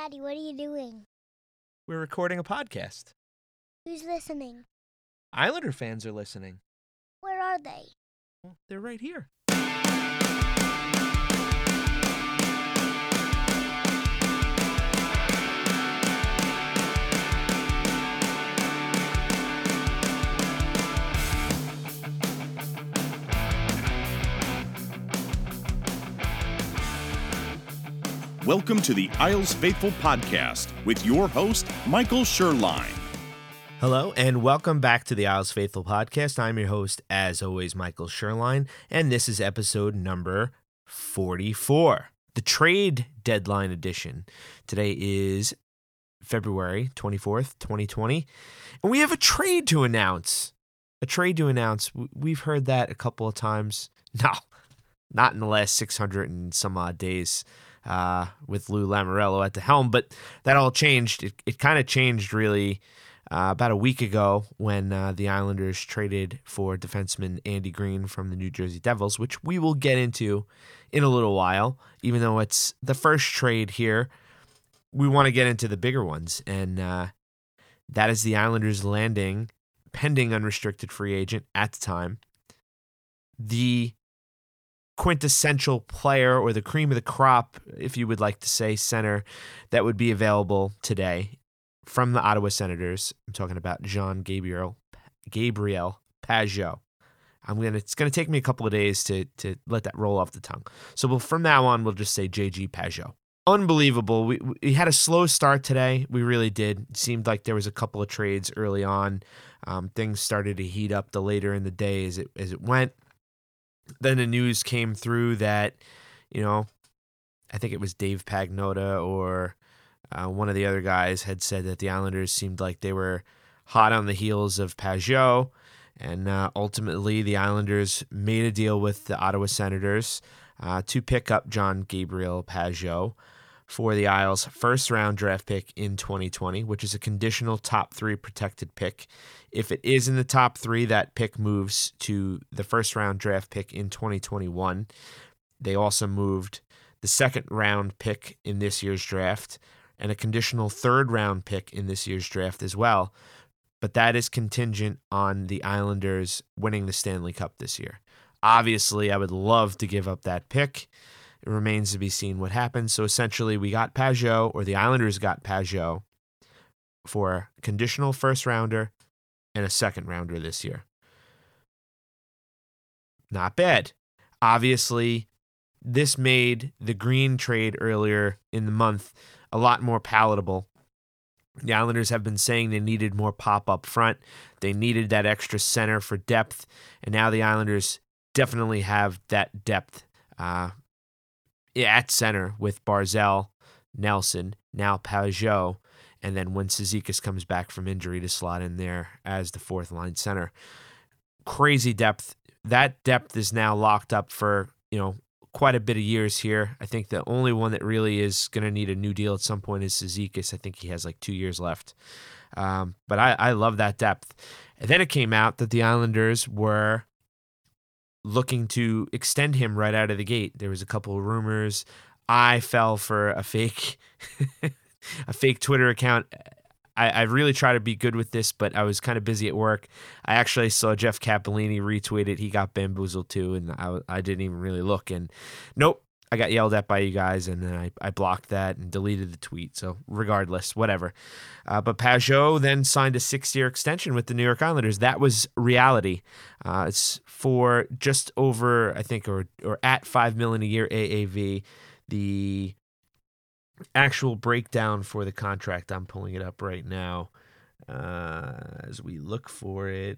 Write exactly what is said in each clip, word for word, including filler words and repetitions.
Daddy, what are you doing? We're recording a podcast. Who's listening? Islander fans are listening. Where are they? Well, they're right here. Welcome to the Isles Faithful Podcast with your host, Michael Sherline. Hello, and welcome back to the Isles Faithful Podcast. I'm your host, as always, Michael Sherline, and this is episode number forty-four, the trade deadline edition. Today is February twenty-fourth, twenty twenty, and we have a trade to announce. A trade to announce. We've heard that a couple of times. No, not in the last six hundred and some odd days. Uh, with Lou Lamoriello at the helm, but that all changed. It, it kind of changed really uh, about a week ago when uh, the Islanders traded for defenseman Andy Green from the New Jersey Devils, which we will get into in a little while. Even though it's the first trade here, we want to get into the bigger ones, and uh, that is the Islanders landing, pending unrestricted free agent at the time, the quintessential player, or the cream of the crop, if you would like to say, center that would be available today from the Ottawa Senators. I'm talking about Jean Gabriel Gabriel Pageau. I'm gonna. It's gonna take me a couple of days to to let that roll off the tongue. So we'll, from now on, we'll just say J G Pageau. Unbelievable. We we had a slow start today. We really did. It seemed like there was a couple of trades early on. Um, things started to heat up the later in the day as it as it went. Then the news came through that, you know, I think it was Dave Pagnotta or uh, one of the other guys had said that the Islanders seemed like they were hot on the heels of Pageau. And uh, ultimately, the Islanders made a deal with the Ottawa Senators uh, to pick up Jean Gabriel Pageau for the Isles' first-round draft pick in twenty twenty, which is a conditional top three protected pick. If it is in the top three, that pick moves to the first-round draft pick in twenty twenty-one. They also moved the second-round pick in this year's draft and a conditional third-round pick in this year's draft as well. But that is contingent on the Islanders winning the Stanley Cup this year. Obviously, I would love to give up that pick. It remains to be seen what happens. So essentially, we got Pageau, or the Islanders got Pageau, for a conditional first-rounder and a second-rounder this year. Not bad. Obviously, this made the Green trade earlier in the month a lot more palatable. The Islanders have been saying they needed more pop up front. They needed that extra center for depth, and now the Islanders definitely have that depth uh, at center with Barzal, Nelson, now Pageau, and then when Cizikas comes back from injury to slot in there as the fourth line center. Crazy depth. That depth is now locked up for, you know, quite a bit of years here. I think the only one that really is going to need a new deal at some point is Cizikas. I think he has like two years left. Um, but I, I love that depth. And then it came out that the Islanders were looking to extend him right out of the gate. There was a couple of rumors. I fell for a fake a fake Twitter account. I, I really try to be good with this, but I was kind of busy at work. I actually saw Jeff Capellini retweet it. He got bamboozled too, and I, I didn't even really look. And nope, I got yelled at by you guys, and then I, I blocked that and deleted the tweet. So regardless, whatever. Uh, but Pageau then signed a six-year extension with the New York Islanders. That was reality. Uh, it's for just over, I think, or or at five million dollars a year A A V. The actual breakdown for the contract, I'm pulling it up right now uh, as we look for it,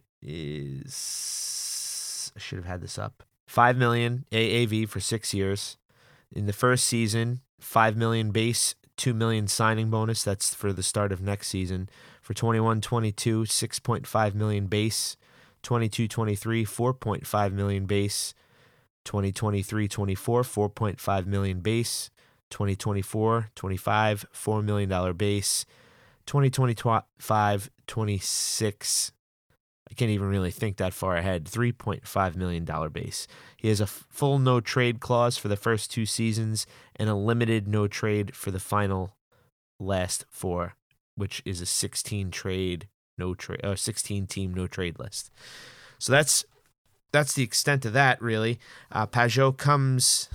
is, I should have had this up, five million dollars A A V for six years. In the first season, five million dollars base, two million dollars signing bonus. That's for the start of next season. For twenty-one twenty-two, six point five million dollars base. twenty-two twenty-three, four point five million dollars base. twenty twenty-three twenty-four, four point five million dollars base. twenty twenty-four twenty-five, four million dollars base. twenty twenty-five twenty-six, I can't even really think that far ahead, three point five million dollars base. He has a full no-trade clause for the first two seasons and a limited no-trade for the final last four, which is a sixteen trade no trade, or sixteen team no trade list. So that's that's the extent of that, really. Uh, Pageau comes.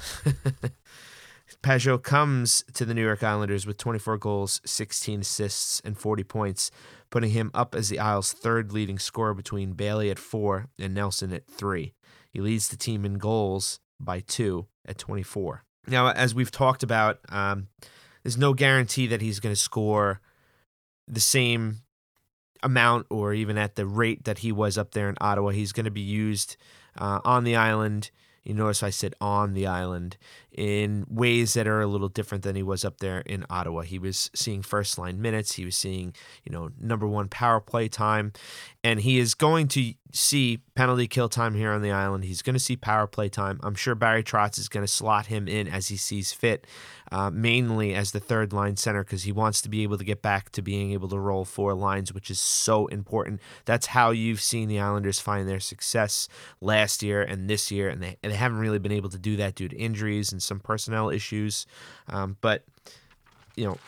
Pageau comes to the New York Islanders with twenty-four goals, sixteen assists, and forty points, putting him up as the Isles' third leading scorer between Bailey at four and Nelson at three. He leads the team in goals by two at twenty-four. Now, as we've talked about, um, there's no guarantee that he's going to score the same amount or even at the rate that he was up there in Ottawa. He's going to be used uh, on the island. You notice I said on the island in ways that are a little different than he was up there in Ottawa. He was seeing first line minutes. He was seeing, you know, number one power play time, and he is going to see penalty kill time here on the island. He's going to see power play time. I'm sure Barry Trotz is going to slot him in as he sees fit, uh, mainly as the third line center, because he wants to be able to get back to being able to roll four lines, which is so important. That's how you've seen the Islanders find their success last year and this year, and they, and they haven't really been able to do that due to injuries and some personnel issues. Um, but, you know,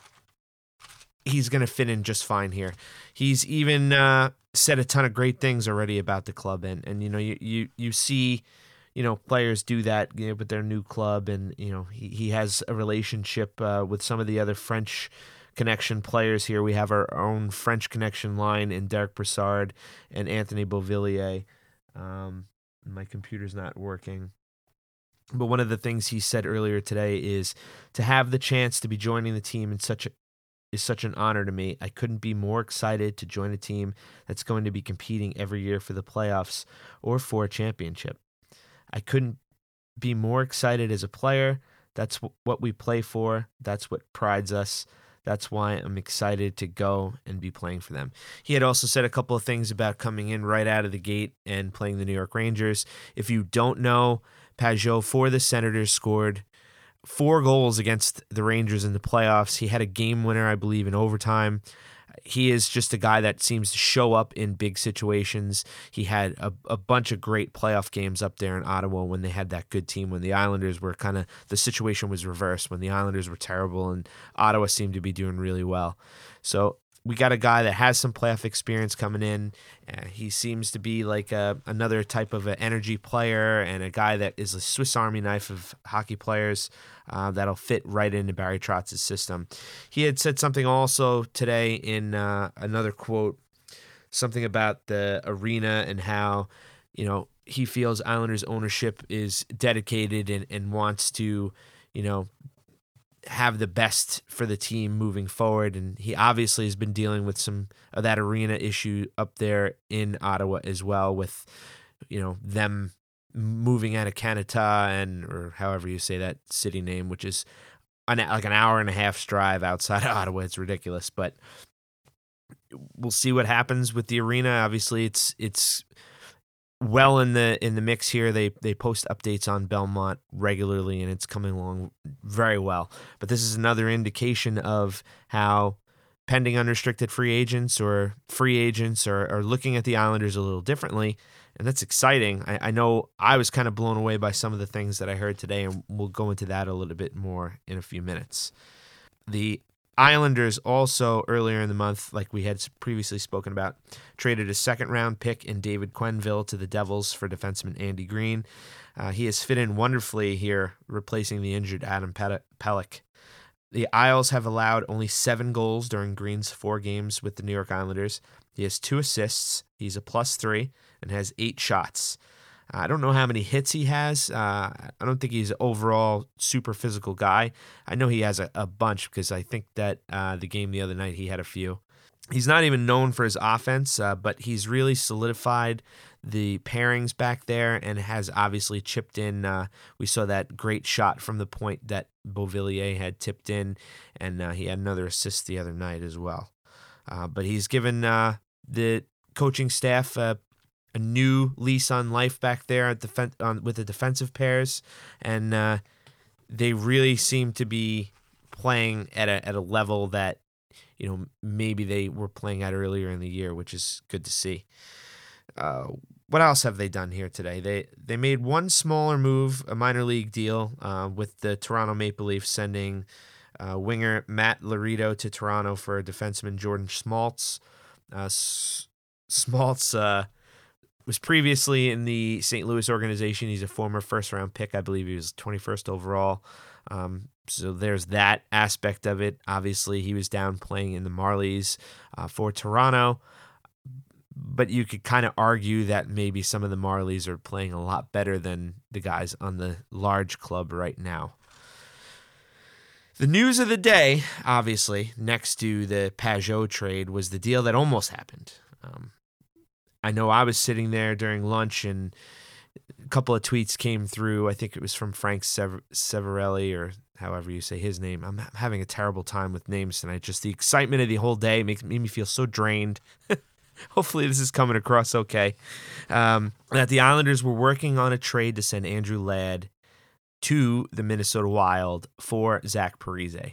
he's going to fit in just fine here. He's even uh, said a ton of great things already about the club, and and you know you you you see, you know, players do that, you know, with their new club, and you know he he has a relationship uh, with some of the other French connection players here. We have our own French connection line in Derek Brassard and Anthony Beauvillier. Um, my computer's not working. But one of the things he said earlier today is to have the chance to be joining the team in such a, is such an honor to me. I couldn't be more excited to join a team that's going to be competing every year for the playoffs or for a championship. I couldn't be more excited as a player. That's w- what we play for. That's what prides us. That's why I'm excited to go and be playing for them. He had also said a couple of things about coming in right out of the gate and playing the New York Rangers. If you don't know, Pageau for the Senators scored four goals against the Rangers in the playoffs. He had a game winner, I believe, in overtime. He is just a guy that seems to show up in big situations. He had a, a bunch of great playoff games up there in Ottawa when they had that good team, when the Islanders were kind of, the situation was reversed, when the Islanders were terrible and Ottawa seemed to be doing really well. So we got a guy that has some playoff experience coming in. Uh, he seems to be like a, another type of an energy player and a guy that is a Swiss Army knife of hockey players uh, that'll fit right into Barry Trotz's system. He had said something also today in uh, another quote, something about the arena and how, you know, he feels Islanders ownership is dedicated and, and wants to, you know, have the best for the team moving forward. And he obviously has been dealing with some of that arena issue up there in Ottawa as well, with, you know, them moving out of Canada and, or however you say that city name, which is an, like an hour and a half's drive outside of Ottawa. It's ridiculous, but we'll see what happens with the arena. Obviously it's, it's, well in the in the mix here. They they post updates on Belmont regularly, and it's coming along very well. But this is another indication of how pending unrestricted free agents or free agents are, are looking at the Islanders a little differently, and that's exciting. I, I know I was kind of blown away by some of the things that I heard today, and we'll go into that a little bit more in a few minutes. The Islanders also earlier in the month, like we had previously spoken about, traded a second-round pick in David Quenneville to the Devils for defenseman Andy Green. Uh, he has fit in wonderfully here, replacing the injured Adam Pelech. The Isles have allowed only seven goals during Green's four games with the New York Islanders. He has two assists, he's a plus three, and has eight shots. I don't know how many hits he has. Uh, I don't think he's an overall super physical guy. I know he has a, a bunch because I think that uh, the game the other night he had a few. He's not even known for his offense, uh, but he's really solidified the pairings back there and has obviously chipped in. Uh, we saw that great shot from the point that Beauvillier had tipped in, and uh, he had another assist the other night as well. Uh, but he's given uh, the coaching staff uh, a new lease on life back there at defen- on, with the defensive pairs, and uh, they really seem to be playing at a at a level that, you know, maybe they were playing at earlier in the year, which is good to see. Uh, what else have they done here today? They they made one smaller move, a minor league deal uh, with the Toronto Maple Leafs, sending Uh, winger Matt Laredo to Toronto for defenseman Jordan Schmaltz. Uh, S- Schmaltz uh, was previously in the Saint Louis organization. He's a former first-round pick. I believe he was twenty-first overall. Um, so there's that aspect of it. Obviously, he was down playing in the Marlies uh, for Toronto. But you could kind of argue that maybe some of the Marlies are playing a lot better than the guys on the large club right now. The news of the day, obviously, next to the Pageau trade, was the deal that almost happened. Um, I know I was sitting there during lunch and a couple of tweets came through. I think it was from Frank Sever- Severelli or however you say his name. I'm having a terrible time with names tonight. Just the excitement of the whole day makes made me feel so drained. Hopefully this is coming across okay. Um, that the Islanders were working on a trade to send Andrew Ladd to the Minnesota Wild for Zach Parise.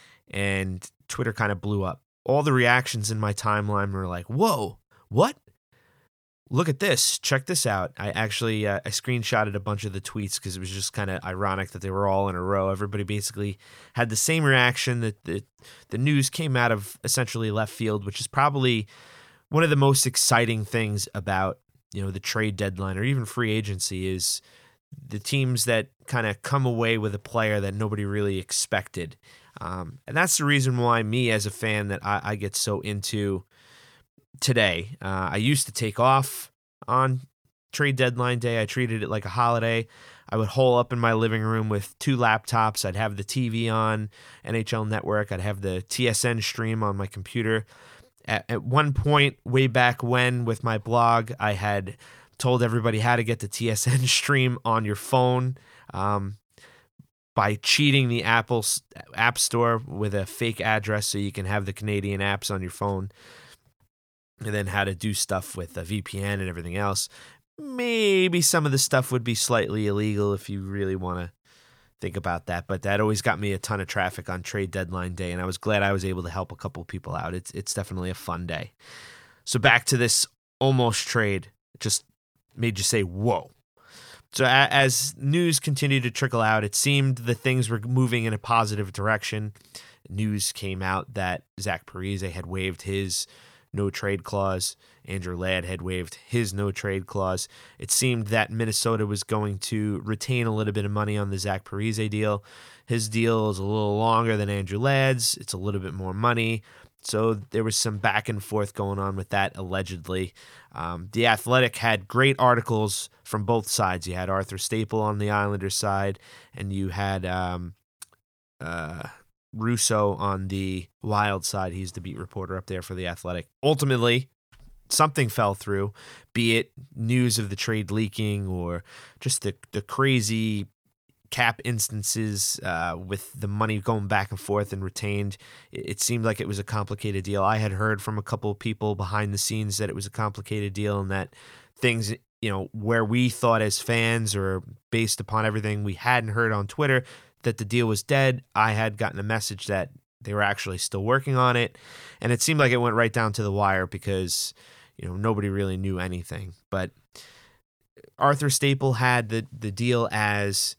And Twitter kind of blew up. All the reactions in my timeline were like, whoa, what? Look at this. Check this out. I actually uh, I screenshotted a bunch of the tweets because it was just kind of ironic that they were all in a row. Everybody basically had the same reaction. That the, the news came out of essentially left field, which is probably one of the most exciting things about, you know, the trade deadline or even free agency is the teams that kind of come away with a player that nobody really expected. Um, and that's the reason why me as a fan that I, I get so into today. Uh, I used to take off on trade deadline day. I treated it like a holiday. I would hole up in my living room with two laptops. I'd have the T V on, N H L Network. I'd have the T S N stream on my computer. At, at one point, way back when, with my blog, I had told everybody how to get the T S N stream on your phone um, by cheating the Apple App Store with a fake address so you can have the Canadian apps on your phone, and then how to do stuff with a V P N and everything else. Maybe some of the stuff would be slightly illegal if you really want to think about that, but that always got me a ton of traffic on trade deadline day, and I was glad I was able to help a couple people out. It's it's definitely a fun day. So back to this almost trade, it just made you say, whoa. So a- as news continued to trickle out, it seemed that things were moving in a positive direction. News came out that Zach Parise had waived his no-trade clause. Andrew Ladd had waived his no-trade clause. It seemed that Minnesota was going to retain a little bit of money on the Zach Parise deal. His deal is a little longer than Andrew Ladd's. It's a little bit more money. So there was some back and forth going on with that, allegedly. Um, the Athletic had great articles from both sides. You had Arthur Staple on the Islanders side, and you had um, uh, Russo on the Wild side. He's the beat reporter up there for the Athletic. Ultimately, something fell through, be it news of the trade leaking or just the the crazy cap instances uh, with the money going back and forth and retained. It, it seemed like it was a complicated deal. I had heard from a couple of people behind the scenes that it was a complicated deal and that things, you know, where we thought as fans or based upon everything we hadn't heard on Twitter that the deal was dead, I had gotten a message that they were actually still working on it. And it seemed like it went right down to the wire because, you know, nobody really knew anything. But Arthur Staple had the, the deal as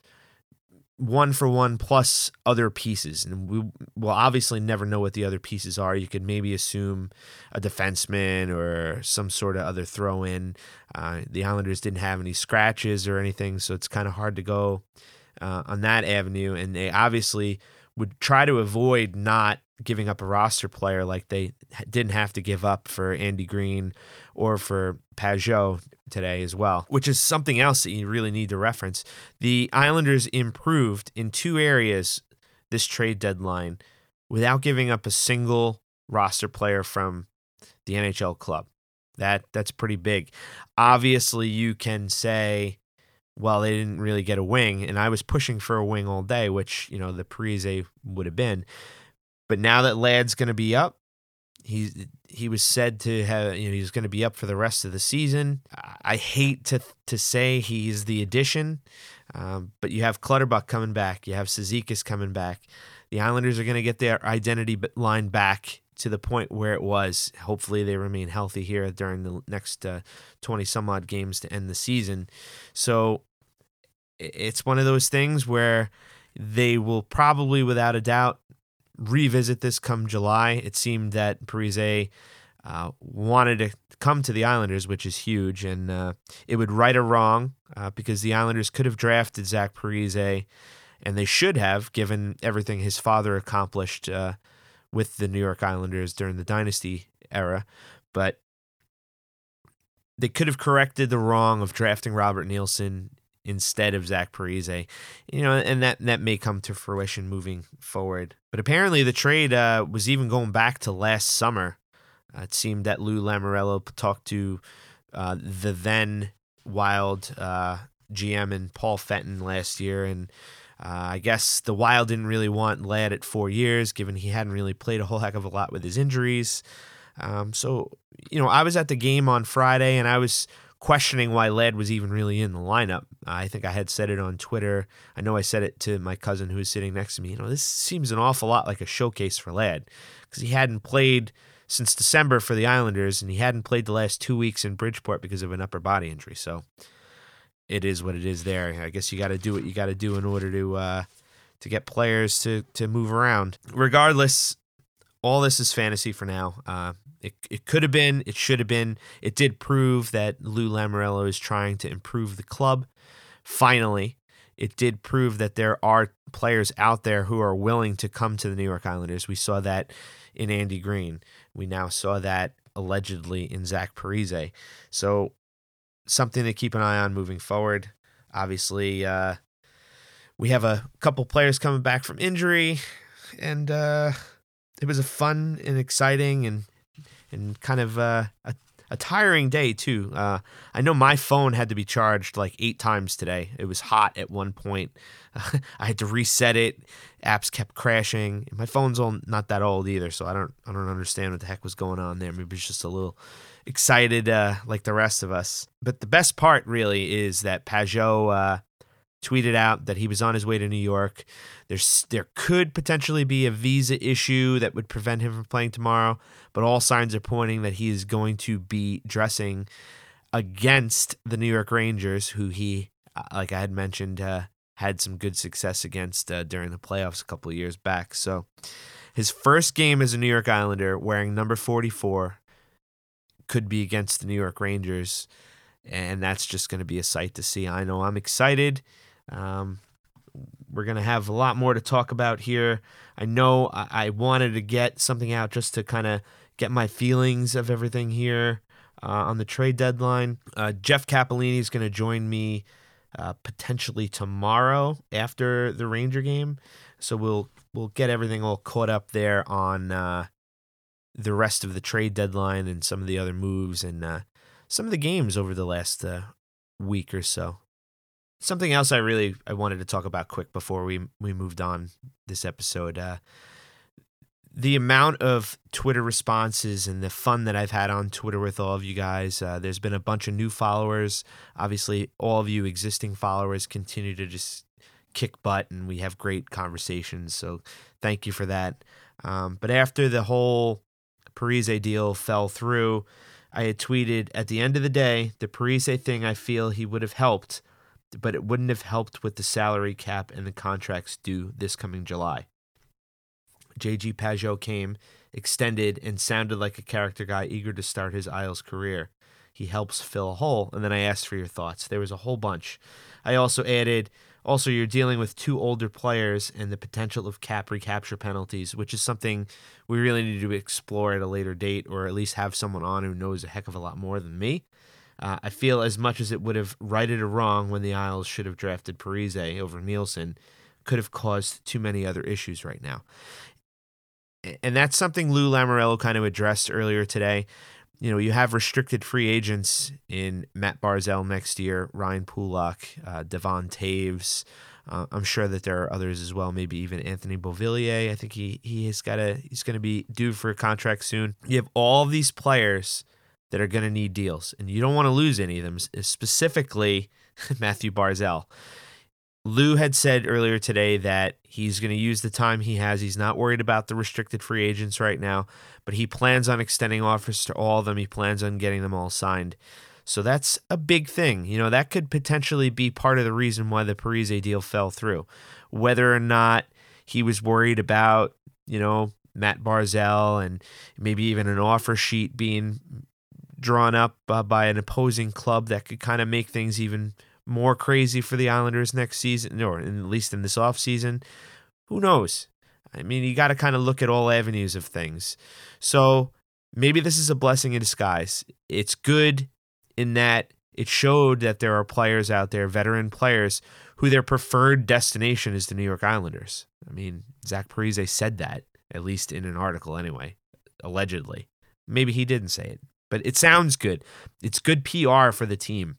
one for one plus other pieces. And we will obviously never know what the other pieces are. You could maybe assume a defenseman or some sort of other throw in. Uh, the Islanders didn't have any scratches or anything, so it's kind of hard to go uh, on that avenue. And they obviously would try to avoid not giving up a roster player like they didn't have to give up for Andy Green or for Pageau today as well, which is something else that you really need to reference. The Islanders improved in two areas this trade deadline without giving up a single roster player from the N H L club. That that's pretty big. Obviously, you can say, well, they didn't really get a wing, and I was pushing for a wing all day, which, you know, the Parise would have been. But now that Ladd's going to be up, he he was said to have, you know, he's going to be up for the rest of the season. I hate to to say he's the addition, um, but you have Clutterbuck coming back, you have Cizikas coming back. The Islanders are going to get their identity line back to the point where it was. Hopefully, they remain healthy here during the next uh, twenty some odd games to end the season. So it's one of those things where they will probably, without a doubt, revisit this come July. It seemed that Parise uh, wanted to come to the Islanders, which is huge, and uh, it would right a wrong uh, because the Islanders could have drafted Zach Parise, and they should have, given everything his father accomplished uh, with the New York Islanders during the dynasty era. But they could have corrected the wrong of drafting Robert Nielsen instead of Zach Parise, you know, and that that may come to fruition moving forward. But apparently the trade uh, was even going back to last summer. Uh, it seemed that Lou Lamoriello talked to uh, the then Wild uh, G M and Paul Fenton last year, and uh, I guess the Wild didn't really want Ladd at four years, given he hadn't really played a whole heck of a lot with his injuries. Um, so, you know, I was at the game on Friday, and I was questioning why Ladd was even really in the lineup. I think I had said it on Twitter. I know I said it to my cousin who was sitting next to me. You know, this seems an awful lot like a showcase for Ladd because he hadn't played since December for the Islanders, and he hadn't played the last two weeks in Bridgeport because of an upper body injury. So it is what it is there. I guess you got to do what you got to do in order to uh, to get players to to move around. Regardless, all this is fantasy for now. Uh, it it could have been, it should have been. It did prove that Lou Lamoriello is trying to improve the club. Finally, it did prove that there are players out there who are willing to come to the New York Islanders. We saw that in Andy Green. We now saw that allegedly in Zach Parise. So something to keep an eye on moving forward. Obviously, uh, we have a couple players coming back from injury, and uh, it was a fun and exciting and and kind of uh, a, a tiring day too. Uh, I know my phone had to be charged like eight times today. It was hot at one point. I had to reset it. Apps kept crashing. My phone's all not that old either, so I don't I don't understand what the heck was going on there. Maybe it's just a little excited uh, like the rest of us. But the best part really is that Pageau uh, tweeted out that he was on his way to New York. There's there could potentially be a visa issue that would prevent him from playing tomorrow, but all signs are pointing that he is going to be dressing against the New York Rangers, who he, like I had mentioned, uh, had some good success against uh, during the playoffs a couple of years back. So his first game as a New York Islander wearing number forty-four could be against the New York Rangers, and that's just going to be a sight to see. I know I'm excited. Um, we're going to have a lot more to talk about here. I know I, I wanted to get something out just to kind of get my feelings of everything here uh, on the trade deadline. Uh, Jeff Capellini is going to join me uh, potentially tomorrow after the Ranger game, so we'll we'll get everything all caught up there on uh, the rest of the trade deadline and some of the other moves and uh, some of the games over the last uh, week or so. Something else I really I wanted to talk about quick before we we moved on this episode. Uh, the amount of Twitter responses and the fun that I've had on Twitter with all of you guys. Uh, there's been a bunch of new followers. Obviously, all of you existing followers continue to just kick butt, and we have great conversations. So thank you for that. Um, but after the whole Parise deal fell through, I had tweeted, at the end of the day, the Parise thing, I feel he would have helped, but it wouldn't have helped with the salary cap and the contracts due this coming July. J G Pageau came, extended, and sounded like a character guy eager to start his Isles career. He helps fill a hole, and then I asked for your thoughts. There was a whole bunch. I also added, also, you're dealing with two older players and the potential of cap recapture penalties, which is something we really need to explore at a later date, or at least have someone on who knows a heck of a lot more than me. Uh, I feel as much as it would have righted a wrong when the Isles should have drafted Parise over Nielsen, could have caused too many other issues right now. And that's something Lou Lamoriello kind of addressed earlier today. You know, you have restricted free agents in Matt Barzal next year, Ryan Pulock, uh, Devon Taves. Uh, I'm sure that there are others as well, maybe even Anthony Beauvillier. I think he he has got a he's going to be due for a contract soon. You have all of these players that are going to need deals, and you don't want to lose any of them, specifically Matthew Barzal. Lou had said earlier today that he's going to use the time he has. He's not worried about the restricted free agents right now, but he plans on extending offers to all of them. He plans on getting them all signed. So that's a big thing. You know, that could potentially be part of the reason why the Parise deal fell through. Whether or not he was worried about you know, Matt Barzal and maybe even an offer sheet being drawn up uh, by an opposing club that could kind of make things even more crazy for the Islanders next season, or at least in this offseason. Who knows? I mean, you got to kind of look at all avenues of things. So maybe this is a blessing in disguise. It's good in that it showed that there are players out there, veteran players, who their preferred destination is the New York Islanders. I mean, Zach Parise said that, at least in an article anyway, allegedly. Maybe he didn't say it, but it sounds good. It's good P R for the team.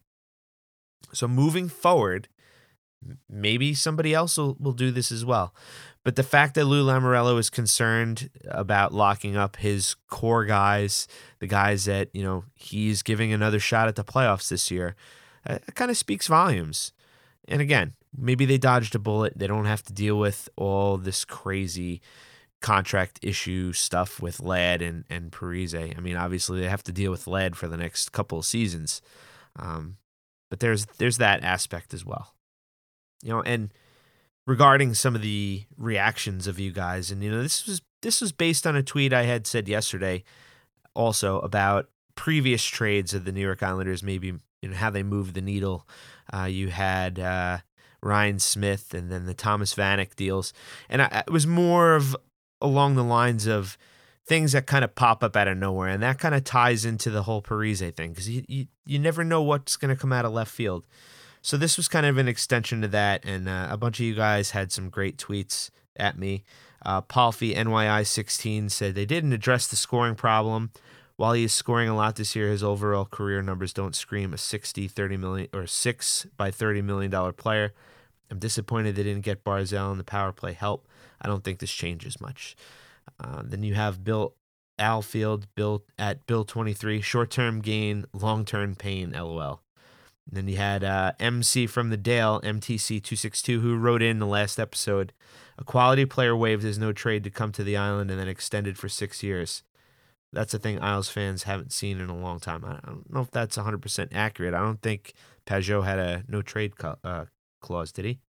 So moving forward, maybe somebody else will, will do this as well. But the fact that Lou Lamoriello is concerned about locking up his core guys, the guys that, you know, he's giving another shot at the playoffs this year, uh, it kind of speaks volumes. And again, maybe they dodged a bullet. They don't have to deal with all this crazy contract issue stuff with Ladd and, and Parise. I mean, obviously they have to deal with Ladd for the next couple of seasons. Um, but there's there's that aspect as well. You know, and regarding some of the reactions of you guys, and you know, this was this was based on a tweet I had said yesterday also about previous trades of the New York Islanders, maybe, you know, how they moved the needle. Uh, you had uh, Ryan Smith and then the Thomas Vanek deals. And I, it was more of along the lines of things that kind of pop up out of nowhere. And that kind of ties into the whole Parise thing, because you, you, you never know what's going to come out of left field. So this was kind of an extension to that, and uh, a bunch of you guys had some great tweets at me. Uh, Palfy N Y I sixteen said they didn't address the scoring problem. While he is scoring a lot this year, his overall career numbers don't scream a sixty, thirty million or six by thirty million dollar player. I'm disappointed they didn't get Barzal and the power play help. I don't think this changes much. Uh, then you have Bill Alfield, Bill at Bill twenty-three, short-term gain, long-term pain, LOL. And then you had uh, M C from the Dale, M T C two sixty-two, who wrote in the last episode, a quality player waived his no trade to come to the island and then extended for six years. That's a thing Isles fans haven't seen in a long time. I don't know if that's one hundred percent accurate. I don't think Pajot had a no trade co- uh, clause, did he?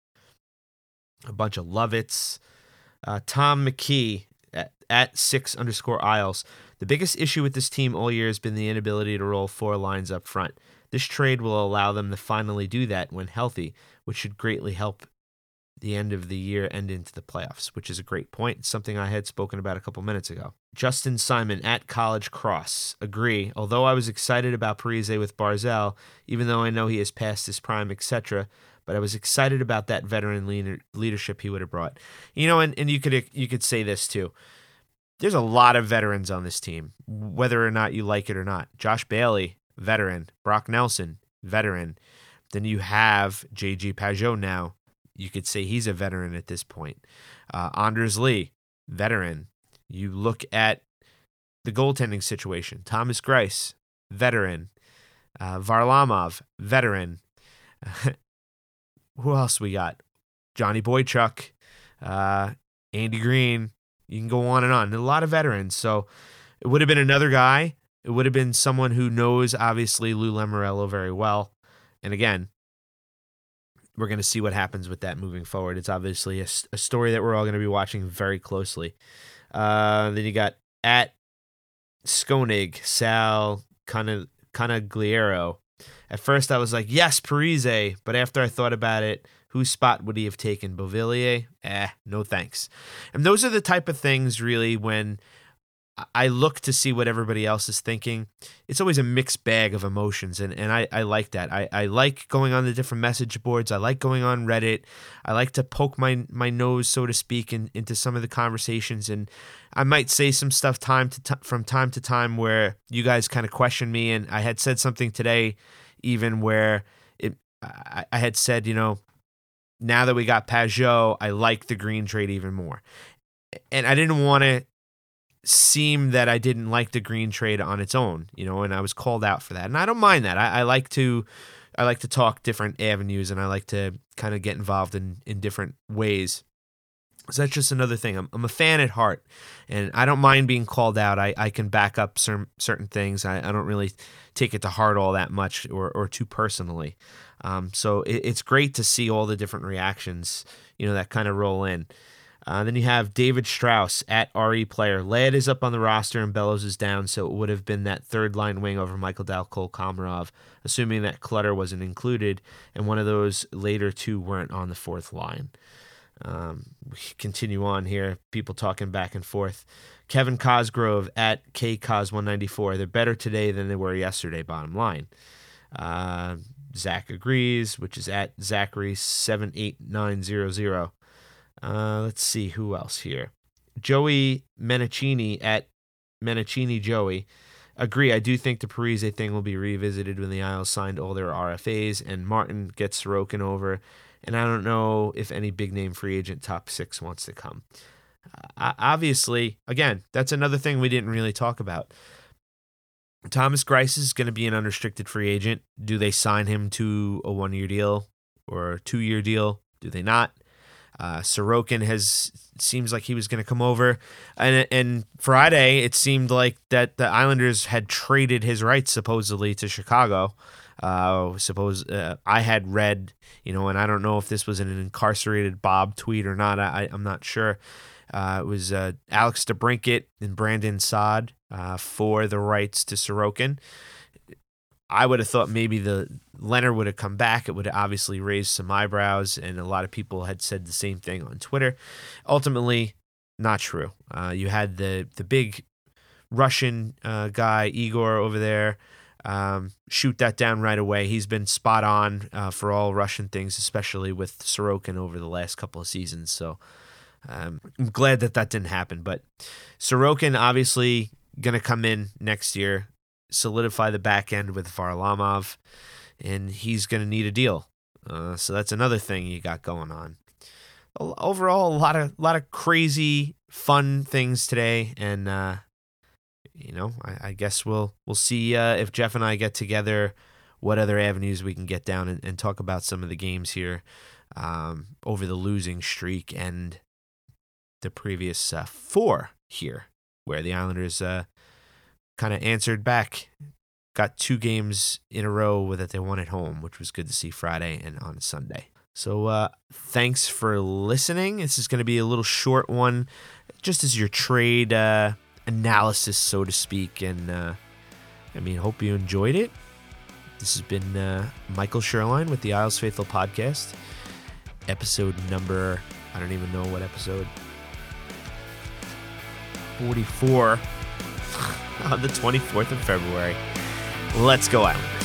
A bunch of Lovitz. Uh, Tom McKee at, at six underscore Isles. The biggest issue with this team all year has been the inability to roll four lines up front. This trade will allow them to finally do that when healthy, which should greatly help the end of the year and into the playoffs, which is a great point. It's something I had spoken about a couple minutes ago. Justin Simon at College Cross. Agree. Although I was excited about Parise with Barzal, even though I know he has passed his prime, et cetera, but I was excited about that veteran leader, leadership he would have brought. You know, and, and you could you could say this too. There's a lot of veterans on this team, whether or not you like it or not. Josh Bailey, veteran. Brock Nelson, veteran. Then you have J G Pajot now. You could say he's a veteran at this point. Uh, Anders Lee, veteran. You look at the goaltending situation. Thomas Greiss, veteran. Uh, Varlamov, veteran. Who else we got? Johnny Boychuk, uh, Andy Green. You can go on and on. A lot of veterans. So it would have been another guy. It would have been someone who knows, obviously, Lou Lamoriello very well. And again, we're going to see what happens with that moving forward. It's obviously a, a story that we're all going to be watching very closely. Uh, then you got at Skonig, Sal Canagliero. At first I was like, yes, Parise. But after I thought about it, whose spot would he have taken? Beauvillier? Eh, no thanks. And those are the type of things, really, when I look to see what everybody else is thinking. It's always a mixed bag of emotions, and, and I, I like that. I, I like going on the different message boards. I like going on Reddit. I like to poke my my nose, so to speak, in, into some of the conversations, and I might say some stuff time to t- from time to time where you guys kind of question me, and I had said something today even where it I, I had said, you know, now that we got Pajot, I like the Green trade even more. And I didn't want to seem that I didn't like the Green trade on its own, you know, and I was called out for that. And I don't mind that. I, I like to I like to talk different avenues, and I like to kind of get involved in, in different ways. So that's just another thing. I'm I'm a fan at heart, and I don't mind being called out. I, I can back up certain certain things. I, I don't really take it to heart all that much or, or too personally. Um, so it, it's great to see all the different reactions, you know, that kind of roll in. Uh, then you have David Strauss at R E Player. Ladd is up on the roster and Bellows is down, so it would have been that third line wing over Michael Dal, Cole Komarov, assuming that Clutter wasn't included, and one of those later two weren't on the fourth line. Um, we continue on here, people talking back and forth. Kevin Cosgrove at K Cos one ninety-four. They're better today than they were yesterday, bottom line. Uh, Zach agrees, which is at Zachary seven eight nine zero zero. Uh, let's see who else here. Joey Menicini at Menicini Joey. Agree, I do think the Parise thing will be revisited when the Isles signed all their R F As and Martin gets Sorokin over. And I don't know if any big-name free agent top six wants to come. Uh, obviously, again, that's another thing we didn't really talk about. Thomas Greiss is going to be an unrestricted free agent. Do they sign him to a one-year deal or a two-year deal? Do they not? Uh, Sorokin has seems like he was going to come over, and and Friday it seemed like that the Islanders had traded his rights supposedly to Chicago. Uh, suppose uh, I had read, you know, and I don't know if this was an incarcerated Bob tweet or not. I, I'm not sure. Uh, it was uh, Alex DeBrincat and Brandon Saad uh, for the rights to Sorokin. I would have thought maybe the Leonard would have come back. It would have obviously raised some eyebrows, and a lot of people had said the same thing on Twitter. Ultimately, not true. Uh, you had the the big Russian uh, guy, Igor, over there, um, shoot that down right away. He's been spot on uh, for all Russian things, especially with Sorokin over the last couple of seasons. So um, I'm glad that that didn't happen. But Sorokin obviously going to come in next year, solidify the back end with Varlamov, and he's going to need a deal. Uh, so that's another thing you got going on. Overall, a lot of lot of crazy, fun things today, and uh, you know, I, I guess we'll we'll see uh, if Jeff and I get together, what other avenues we can get down and, and talk about some of the games here um, over the losing streak and the previous uh, four here, where the Islanders uh, kind of answered back, got two games in a row that they won at home, which was good to see Friday and on Sunday. So uh, thanks for listening. This is going to be a little short one, just as your trade uh, analysis, so to speak. And uh, I mean, hope you enjoyed it. This has been uh, Michael Sherline with the Isles Faithful Podcast, episode number, I don't even know what episode, forty-four on the twenty-fourth of February. Let's go Islanders.